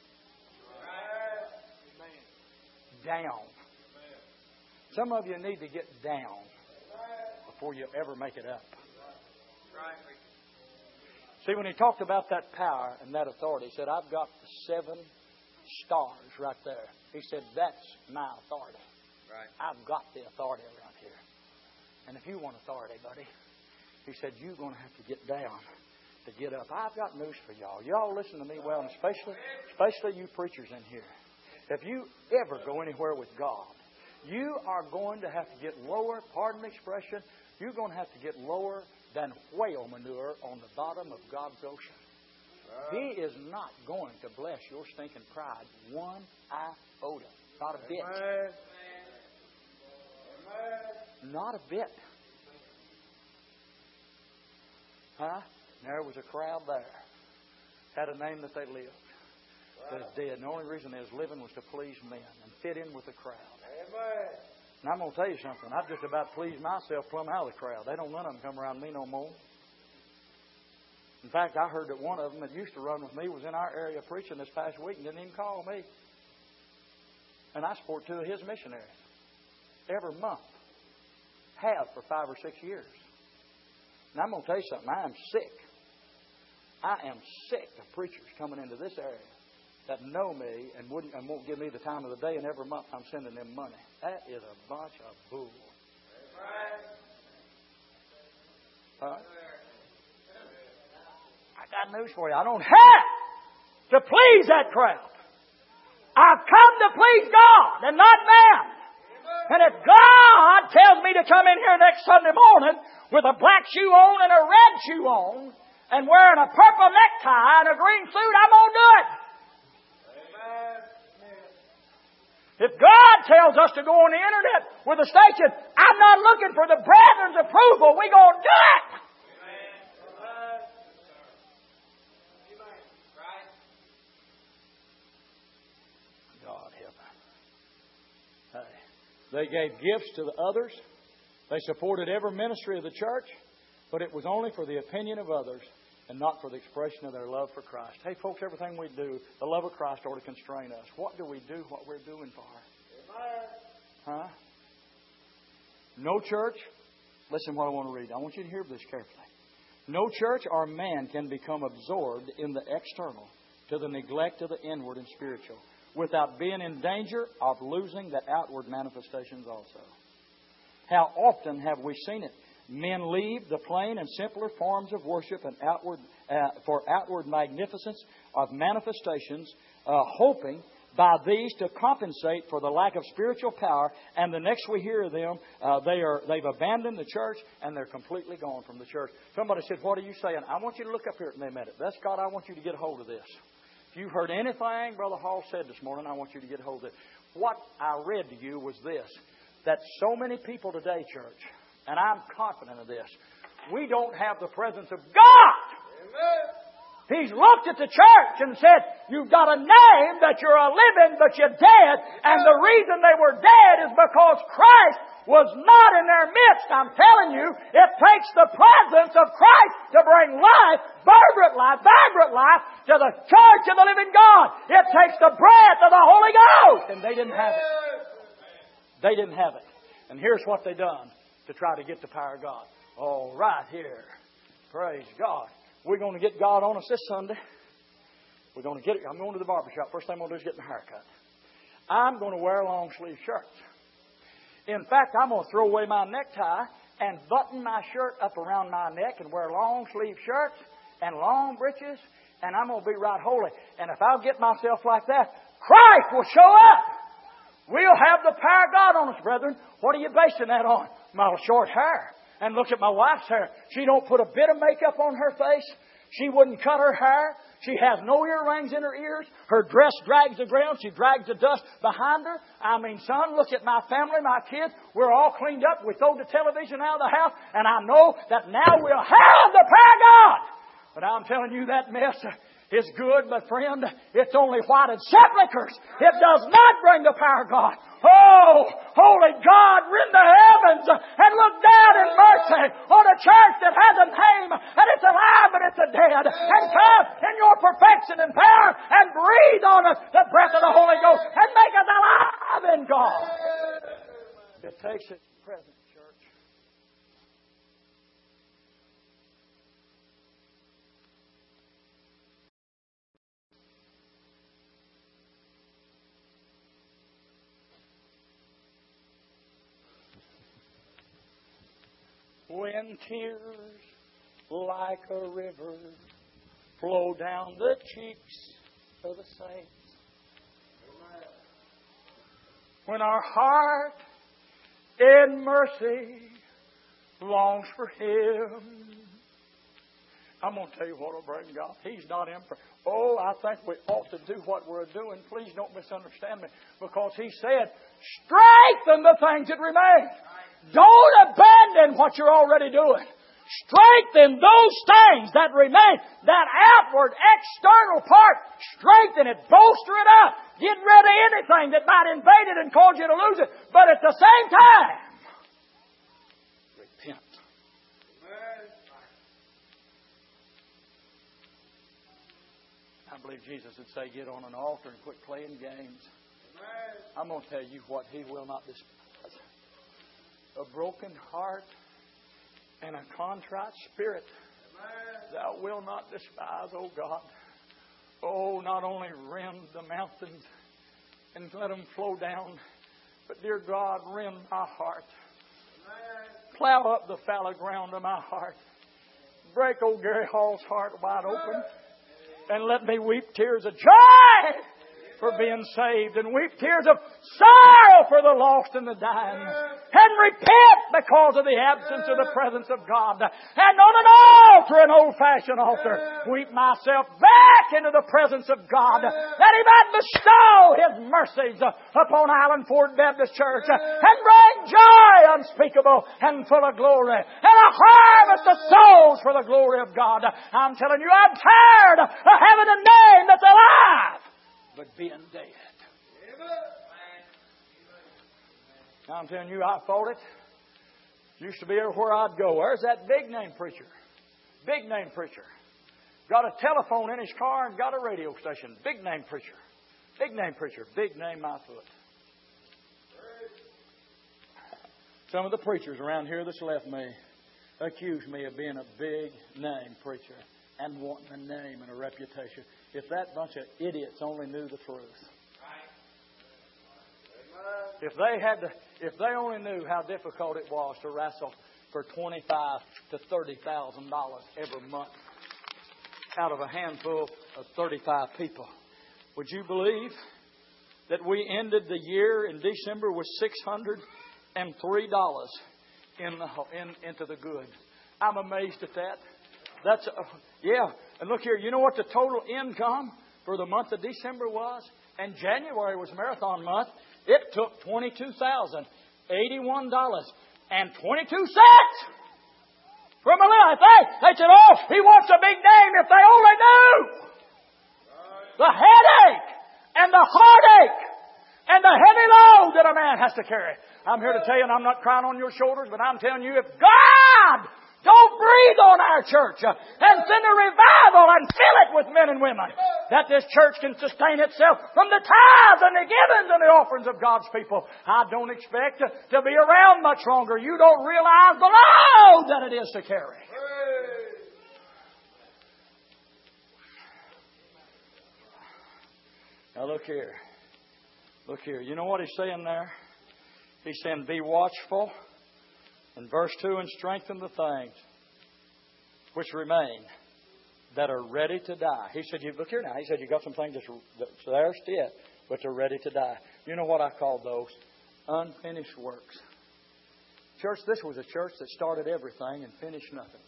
Down. Some of you need to get down before you ever make it up. See, when he talked about that power and that authority, he said, I've got the 7 stars right there. He said, that's my authority. Right. I've got the authority around here. And if you want authority, buddy, he said, you're going to have to get down to get up. I've got news for y'all. Y'all listen to me well, and especially you preachers in here. If you ever go anywhere with God, you are going to have to get lower, pardon the expression, you're going to have to get lower than whale manure on the bottom of God's ocean. He is not going to bless your stinking pride one iota. Not a bit. Not a bit. Huh? There was a crowd there. Had a name that they lived. That is dead. And the only reason they was living was to please men and fit in with the crowd. And I'm going to tell you something. I've just about pleased myself plumb out of the crowd. None of them come around me no more. In fact, I heard that one of them that used to run with me was in our area preaching this past week and didn't even call me. And I support 2 of his missionaries every month. Have for 5 or 6 years. And I'm going to tell you something. I am sick. I am sick of preachers coming into this area that know me and won't give me the time of the day, and every month I'm sending them money. That is a bunch of bull. I got news for you. I don't have to please that crowd. I've come to please God and not man. And if God tells me to come in here next Sunday morning with a black shoe on and a red shoe on and wearing a purple necktie and a green suit, I'm going to do it. If God tells us to go on the internet with a station, I'm not looking for the brethren's approval. We're going to do it. God help us. They gave gifts to the others. They supported every ministry of the church, but it was only for the opinion of others and not for the expression of their love for Christ. Hey, folks, everything we do, the love of Christ ought to constrain us. What do we do what we're doing for? Huh? No church, listen what I want to read. I want you to hear this carefully. No church or man can become absorbed in the external to the neglect of the inward and spiritual without being in danger of losing the outward manifestations also. How often have we seen it? Men leave the plain and simpler forms of worship and for outward magnificence of manifestations, hoping by these to compensate for the lack of spiritual power. And the next we hear of them, they've abandoned the church and they're completely gone from the church. Somebody said, "What are you saying?" I want you to look up here at me a minute. That's God. I want you to get a hold of this. If you heard anything Brother Hall said this morning, I want you to get a hold of it. What I read to you was this: that so many people today, church, and I'm confident of this, we don't have the presence of God. Amen. He's looked at the church and said, "You've got a name that you're a living, but you're dead." And the reason they were dead is because Christ was not in their midst. I'm telling you, it takes the presence of Christ to bring life, vibrant life to the church of the living God. It takes the breath of the Holy Ghost. And they didn't have it. They didn't have it. And here's what they done to try to get the power of God. Oh, right here. Praise God. We're going to get God on us this Sunday. I'm going to the barbershop. First thing I'm going to do is get my hair cut. I'm going to wear long sleeve shirts. In fact, I'm going to throw away my necktie and button my shirt up around my neck and wear long sleeve shirts and long breeches, and I'm going to be right holy. And if I'll get myself like that, Christ will show up. We'll have the power of God on us, brethren. What are you basing that on? My short hair. And look at my wife's hair. She don't put a bit of makeup on her face. She wouldn't cut her hair. She has no earrings in her ears. Her dress drags the ground. She drags the dust behind her. I mean, son, look at my family, my kids. We're all cleaned up. We throw the television out of the house. And I know that now we'll have the power of God. But I'm telling you, that mess is good, but friend, it's only whited sepulchres. It does not bring the power of God. Oh, holy God, rend the heavens and look down in mercy on a church that has a name, and it's alive, but it's a dead. And come in your perfection and power and breathe on us the breath of the Holy Ghost and make us alive in God. It takes its presence, church. When tears like a river flow down the cheeks of the saints, when our heart in mercy longs for Him, I'm going to tell you what will bring God. He's not in. Oh, I think we ought to do what we're doing. Please don't misunderstand me, because He said, strengthen the things that remain. Don't abandon what you're already doing. Strengthen those things that remain. That outward, external part. Strengthen it. Bolster it up. Get rid of anything that might invade it and cause you to lose it. But at the same time, repent. I believe Jesus would say, get on an altar and quit playing games. I'm going to tell you what He will not despise. A broken heart and a contrite spirit Thou wilt not despise, O God. Oh, not only rend the mountains and let them flow down, but dear God, rend my heart. Plow up the fallow ground of my heart. Break old Gary Hall's heart wide open and let me weep tears of joy for being saved and weep tears of sorrow for the lost and the dying. And repent because of the absence of the presence of God. And on an altar, an old-fashioned altar, weep myself back into the presence of God that He might bestow His mercies upon Island Ford Baptist Church and bring joy unspeakable and full of glory and a harvest of souls for the glory of God. I'm telling you, I'm tired of having a name that's alive but being dead. I'm telling you, I fought it. Used to be everywhere I'd go. Where's that big name preacher? Big name preacher. Got a telephone in his car and got a radio station. Big name preacher. Big name preacher. Big name my foot. Some of the preachers around here that's left me accuse me of being a big name preacher and wanting a name and a reputation. If that bunch of idiots only knew the truth. If they only knew how difficult it was to wrestle. for $25,000 to $30,000 every month out of a handful of 35 people. Would you believe that we ended the year in December with $603 into the good? I'm amazed at that. Yeah. And look here, you know what the total income for the month of December was? And January was marathon month. It took $22,081.22 from a little. They said, oh, he wants a big name. If they only knew the headache and the heartache and the heavy load that a man has to carry. I'm here to tell you, and I'm not crying on your shoulders, but I'm telling you, if God don't breathe on our church and send a revival and fill it with men and women, that this church can sustain itself from the tithes and the givings and the offerings of God's people, I don't expect to be around much longer. You don't realize the load that it is to carry. Now look here. Look here. You know what he's saying there? He's saying, be watchful. In verse 2, and strengthen the things which remain that are ready to die. He said, look here now. He said, you got some things that's there still, but they're ready to die. You know what I call those? Unfinished works. Church, this was a church that started everything and finished nothing.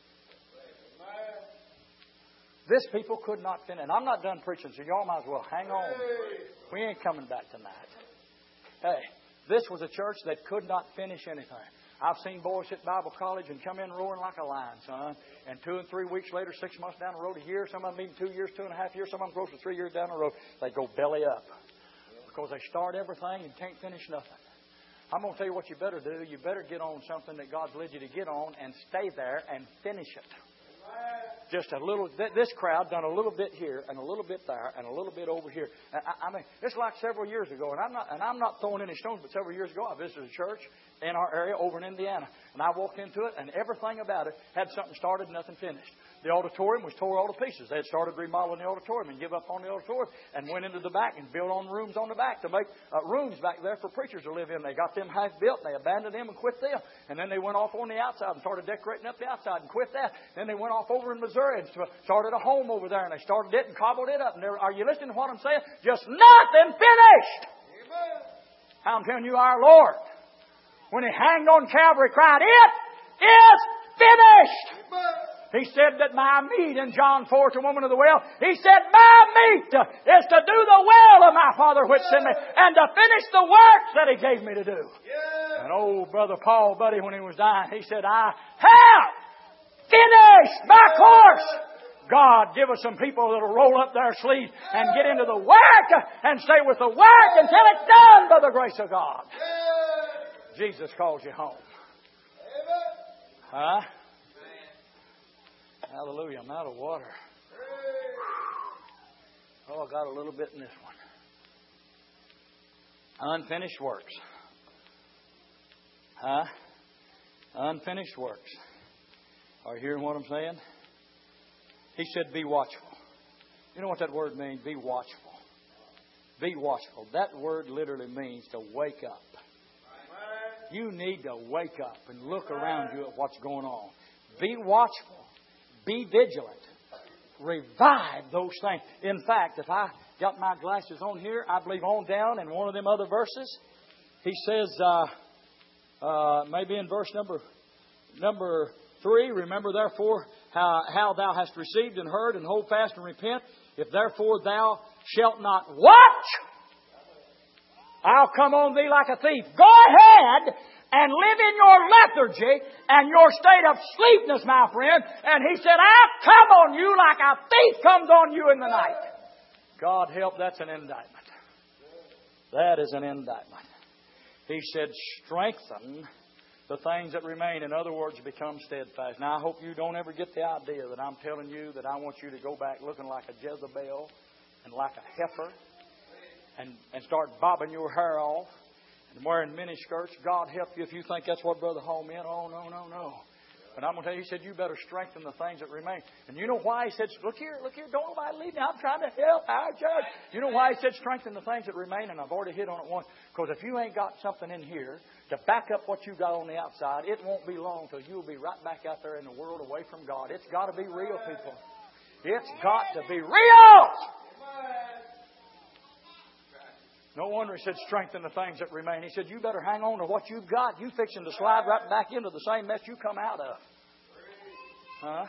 This people could not finish. And I'm not done preaching, so y'all might as well hang on. We ain't coming back tonight. Hey, this was a church that could not finish anything. I've seen boys hit Bible college and come in roaring like a lion, son. And 2 and 3 weeks later, 6 months down the road, a year, some of them even 2 years, 2.5 years, some of them close to 3 years down the road, they go belly up. Because they start everything and can't finish nothing. I'm going to tell you what you better do. You better get on something that God's led you to get on and stay there and finish it. Just a little. This crowd done a little bit here and a little bit there and a little bit over here. I mean, it's like several years ago, and I'm not throwing any stones, but several years ago I visited a church in our area over in Indiana, and I walked into it, and everything about it had something started and nothing finished. The auditorium was tore all to pieces. They had started remodeling the auditorium and give up on the auditorium and went into the back and built on rooms on the back to make rooms back there for preachers to live in. They got them half built. They abandoned them and quit them. And then they went off on the outside and started decorating up the outside and quit that. Then they went off over in Missouri and started a home over there, and they started it and cobbled it up. And are you listening to what I'm saying? Just nothing finished. Amen. I'm telling you, our Lord, when He hanged on Calvary, cried, "It is finished." Amen. He said that my meat, in John 4 to the woman of the well, He said, my meat is to do the will of my Father which sent me and to finish the works that He gave me to do. Yeah. And old Brother Paul, buddy, when he was dying, he said, I have finished my course. God, give us some people that will roll up their sleeves and get into the work and stay with the work until it's done by the grace of God. Yeah. Jesus calls you home. Huh? Hallelujah. I'm out of water. Oh, I got a little bit in this one. Unfinished works. Huh? Unfinished works. Are you hearing what I'm saying? He said, be watchful. You know what that word means? Be watchful. Be watchful. That word literally means to wake up. You need to wake up and look around you at what's going on. Be watchful. Be vigilant. Revive those things. In fact, if I got my glasses on here, I believe on down in one of them other verses, he says, maybe in verse number 3, remember therefore how thou hast received and heard, and hold fast and repent. If therefore thou shalt not watch, I'll come on thee like a thief. Go ahead and live in your lethargy and your state of sleepiness, my friend. And He said, I'll come on you like a thief comes on you in the night. God help, that's an indictment. That is an indictment. He said, strengthen the things that remain. In other words, become steadfast. Now, I hope you don't ever get the idea that I'm telling you that I want you to go back looking like a Jezebel and like a heifer and start bobbing your hair off and wearing mini skirts. God help you if you think that's what Brother Hall meant. Oh, no, no, no. But I'm going to tell you, he said, you better strengthen the things that remain. And you know why? He said, look here, don't nobody leave me. I'm trying to help our church. You know why he said strengthen the things that remain? And I've already hit on it once. Because if you ain't got something in here to back up what you got on the outside, it won't be long till you'll be right back out there in the world away from God. It's got to be real, people. It's got to be real. No wonder he said strengthen the things that remain. He said you better hang on to what you've got. You fixing to slide right back into the same mess you come out of. Huh?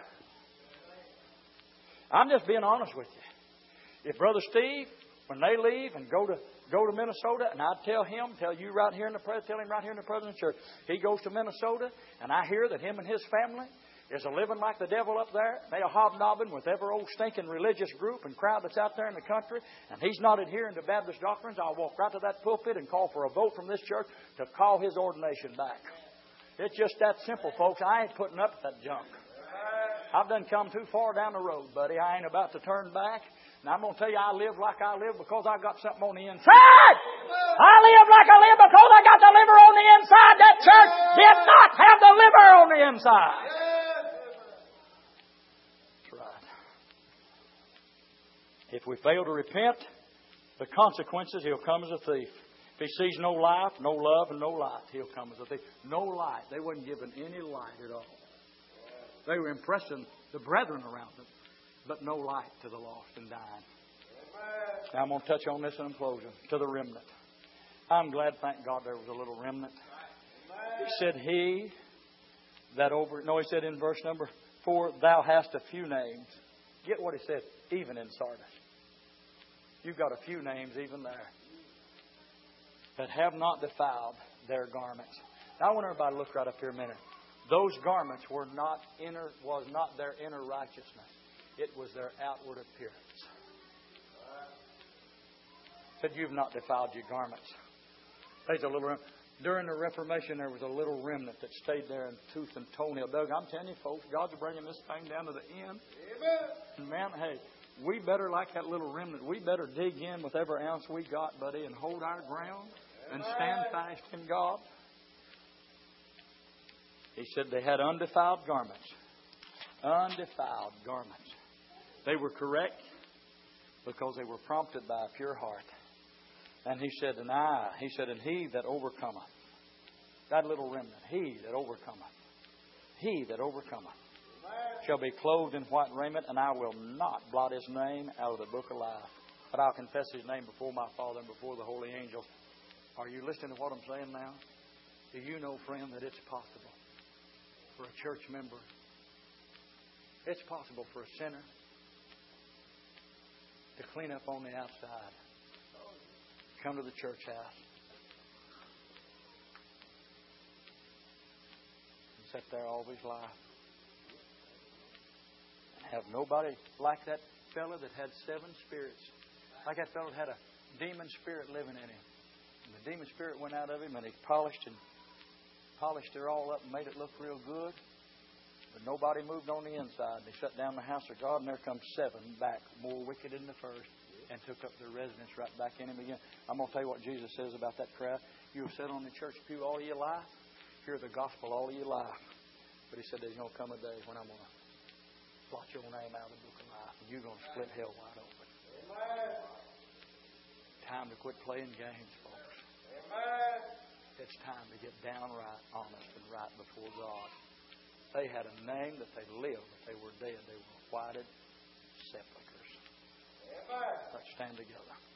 I'm just being honest with you. If Brother Steve, when they leave and go to Minnesota, and I'd tell him right here in the presence of the church, he goes to Minnesota, and I hear that him and his family is a living like the devil up there. They are hobnobbing with every old stinking religious group and crowd that's out there in the country. And he's not adhering to Baptist doctrines. I'll walk right to that pulpit and call for a vote from this church to call his ordination back. It's just that simple, folks. I ain't putting up with that junk. I've done come too far down the road, buddy. I ain't about to turn back. And I'm going to tell you, I live like I live because I got something on the inside. I live like I live because I got the liver on the inside. That church did not have the liver on the inside. If we fail to repent, the consequences, he'll come as a thief. If he sees no life, no love, and no light, he'll come as a thief. No light. They wasn't given any light at all. They were impressing the brethren around them, but no light to the lost and dying. Now I'm going to touch on this in closing. To the remnant. I'm glad, thank God, there was a little remnant. He said, he said in verse number 4, thou hast a few names. Get what he said, even in Sardis. You've got a few names even there that have not defiled their garments. Now, I want everybody to look right up here a minute. Those garments was not their inner righteousness. It was their outward appearance. Said, you've not defiled your garments. There's a little during the Reformation, there was a little remnant that stayed there in tooth and toenail. Doug, I'm telling you, folks, God's bringing this thing down to the end. Amen. Man, hey, we better, like that little remnant, we better dig in with every ounce we got, buddy, and hold our ground and stand fast in God. He said they had undefiled garments. Undefiled garments. They were correct because they were prompted by a pure heart. And he said, and he that overcometh, that little remnant, he that overcometh shall be clothed in white raiment, and I will not blot his name out of the book of life. But I'll confess his name before my Father and before the holy angels. Are you listening to what I'm saying now? Do you know, friend, that it's possible for a church member, it's possible for a sinner to clean up on the outside, come to the church house, and sit there all his life, and have nobody like that fellow that had 7 spirits, like that fellow that had a demon spirit living in him. And the demon spirit went out of him, and he polished her all up and made it look real good. But nobody moved on the inside. They shut down the house of God, and there comes 7 back, more wicked than the first, and took up their residence right back in him again. I'm going to tell you what Jesus says about that crowd. You have sat on the church pew all of your life, hear the gospel all of your life. But he said there's going to come a day when I'm going to blot your name out of the book of life, and you're going to split hell wide open. Amen. Time to quit playing games, folks. Amen. It's time to get downright honest and right before God. They had a name that they lived, but they were dead. They were whited sepulchres. Let's stand together.